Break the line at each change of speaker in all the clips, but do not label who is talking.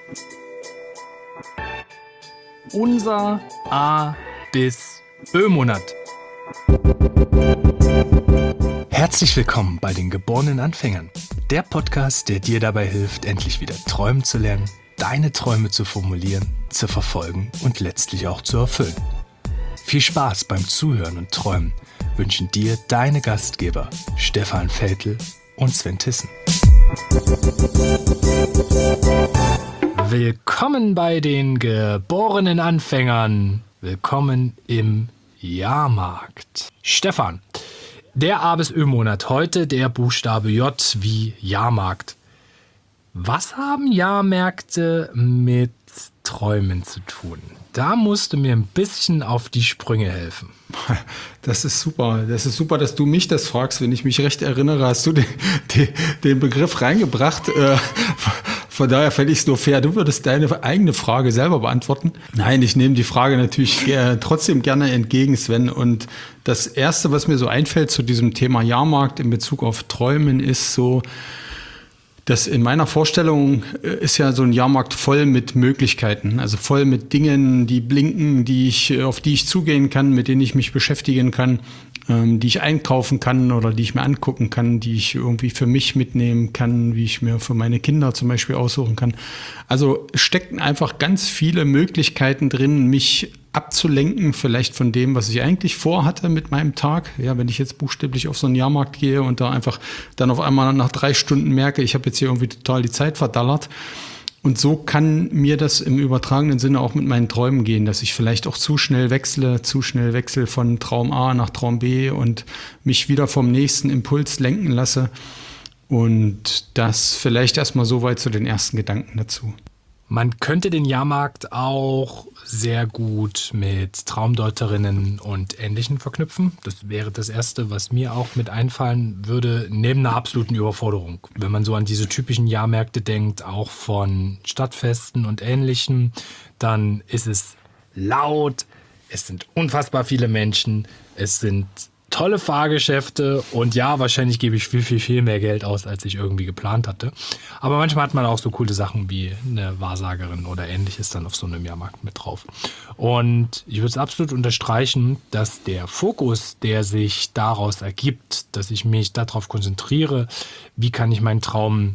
Unser A bis Ö-Monat. Herzlich willkommen bei den geborenen Anfängern. Der Podcast, der dir dabei hilft, endlich wieder träumen zu lernen, deine Träume zu formulieren, zu verfolgen und letztlich auch zu erfüllen. Viel Spaß beim Zuhören und Träumen wünschen dir deine Gastgeber Stefan Veltl und Sven Tissen. Willkommen bei den geborenen Anfängern. Willkommen im Jahrmarkt. Stefan, der A bis Ö-Monat, heute der Buchstabe J wie Jahrmarkt. Was haben Jahrmärkte mit Träumen zu tun? Da musst du mir ein bisschen auf die Sprünge helfen.
Das ist super. Das ist super, dass du mich das fragst. Wenn ich mich recht erinnere, hast du den Begriff reingebracht. Von daher fände ich es nur fair. Du würdest deine eigene Frage selber beantworten. Nein, ich nehme die Frage natürlich trotzdem gerne entgegen, Sven. Und das Erste, was mir so einfällt zu diesem Thema Jahrmarkt in Bezug auf Träumen, ist so, dass in meiner Vorstellung ist ja so ein Jahrmarkt voll mit Möglichkeiten, also voll mit Dingen, die blinken, auf die ich zugehen kann, mit denen ich mich beschäftigen kann, die ich einkaufen kann oder die ich mir angucken kann, die ich irgendwie für mich mitnehmen kann, wie ich mir für meine Kinder zum Beispiel aussuchen kann. Also stecken einfach ganz viele Möglichkeiten drin, mich abzulenken, vielleicht von dem, was ich eigentlich vorhatte mit meinem Tag. Ja, wenn ich jetzt buchstäblich auf so einen Jahrmarkt gehe und da einfach dann auf einmal nach 3 Stunden merke, ich habe jetzt hier irgendwie total die Zeit verdallert. Und so kann mir das im übertragenen Sinne auch mit meinen Träumen gehen, dass ich vielleicht auch zu schnell wechsle von Traum A nach Traum B und mich wieder vom nächsten Impuls lenken lasse. Und das vielleicht erstmal soweit zu den ersten Gedanken dazu.
Man könnte den Jahrmarkt auch sehr gut mit Traumdeuterinnen und Ähnlichem verknüpfen. Das wäre das Erste, was mir auch mit einfallen würde, neben einer absoluten Überforderung. Wenn man so an diese typischen Jahrmärkte denkt, auch von Stadtfesten und Ähnlichem, dann ist es laut, es sind unfassbar viele Menschen, es sind tolle Fahrgeschäfte und ja, wahrscheinlich gebe ich viel mehr Geld aus, als ich irgendwie geplant hatte. Aber manchmal hat man auch so coole Sachen wie eine Wahrsagerin oder Ähnliches dann auf so einem Jahrmarkt mit drauf. Und ich würde es absolut unterstreichen, dass der Fokus, der sich daraus ergibt, dass ich mich darauf konzentriere, wie kann ich meinen Traum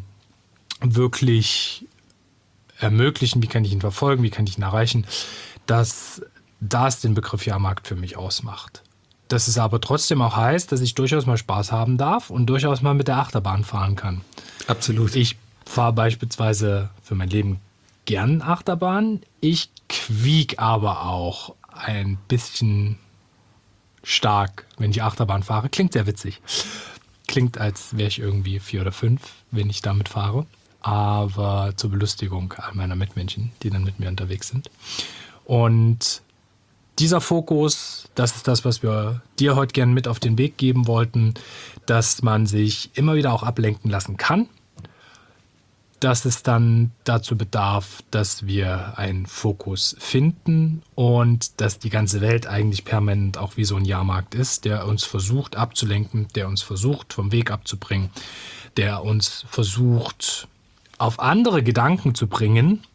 wirklich ermöglichen, wie kann ich ihn verfolgen, wie kann ich ihn erreichen, dass das den Begriff Jahrmarkt für mich ausmacht. Dass es aber trotzdem auch heißt, dass ich durchaus mal Spaß haben darf und durchaus mal mit der Achterbahn fahren kann.
Absolut.
Ich fahre beispielsweise für mein Leben gern Achterbahn. Ich quiek aber auch ein bisschen stark, wenn ich Achterbahn fahre. Klingt sehr witzig. Klingt, als wäre ich irgendwie 4 oder 5, wenn ich damit fahre. Aber zur Belustigung all meiner Mitmenschen, die dann mit mir unterwegs sind. Und dieser Fokus, das ist das, was wir dir heute gerne mit auf den Weg geben wollten, dass man sich immer wieder auch ablenken lassen kann, dass es dann dazu bedarf, dass wir einen Fokus finden und dass die ganze Welt eigentlich permanent auch wie so ein Jahrmarkt ist, der uns versucht abzulenken, der uns versucht vom Weg abzubringen, der uns versucht auf andere Gedanken zu bringen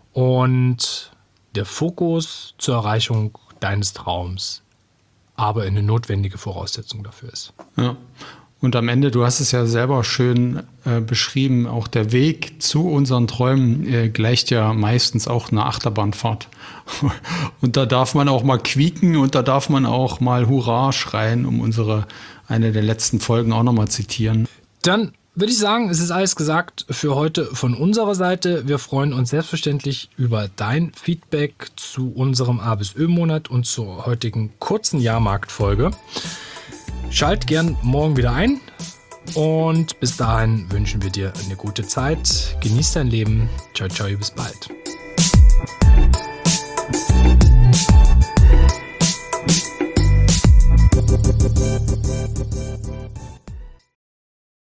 und der Fokus zur Erreichung deines Traums, aber eine notwendige Voraussetzung dafür ist.
Ja. Und am Ende, du hast es ja selber schön beschrieben, auch der Weg zu unseren Träumen gleicht ja meistens auch einer Achterbahnfahrt. Und da darf man auch mal quieken und da darf man auch mal Hurra schreien, um eine der letzten Folgen auch nochmal zitieren.
Dann würde ich sagen, es ist alles gesagt für heute von unserer Seite. Wir freuen uns selbstverständlich über dein Feedback zu unserem A bis Ö-Monat und zur heutigen kurzen Jahrmarktfolge. Schalt gern morgen wieder ein und bis dahin wünschen wir dir eine gute Zeit. Genieß dein Leben. Ciao, ciao, bis bald.